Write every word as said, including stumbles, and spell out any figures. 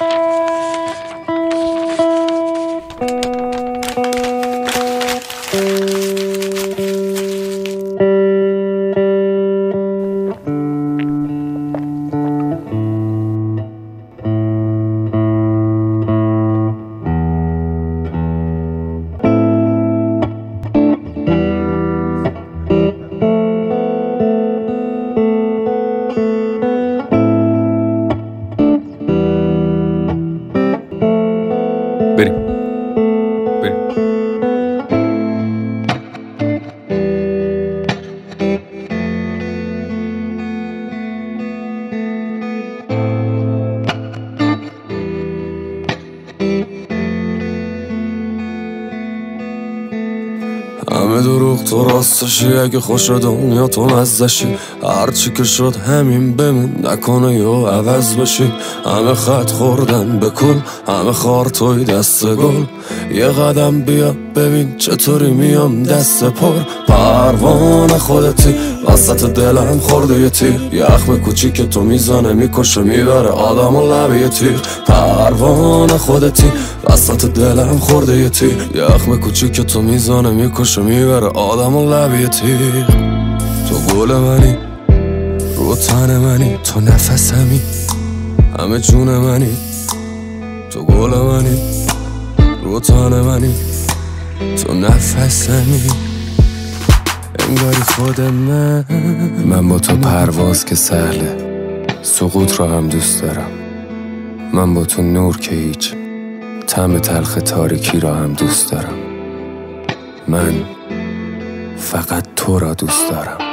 بریم بریم همه دروغ تو راستشی، اگه خوش دنیا تو مزدشی، هرچی که شد همین بمون، نکنه یا عوض بشی. همه خط خوردن بکن، همه خار توی دست گل، یه قدم بیا ببین چطوری میام دست پر. پروانه خودتی وسط دلم خورده یه تیر، یخم کوچیک تو میزنه میکشه میبره آدم و لبه یه تیر. پروانه خودتی وسط دلم خورده یه تیر، یخم کوچیک تو میزنه میکشه میبره آدم و لبه یه تیر. تو گل منی رو تن منی، تو نفسمی همه جون منی. تو گل منی رو تن منی، تو نفسمی انگاری خود من. من با تو پرواز که سهله، سقوط رو هم دوست دارم. من با تو نور که هیچ، طعم تلخ تاریکی را هم دوست دارم. من فقط تو را دوست دارم.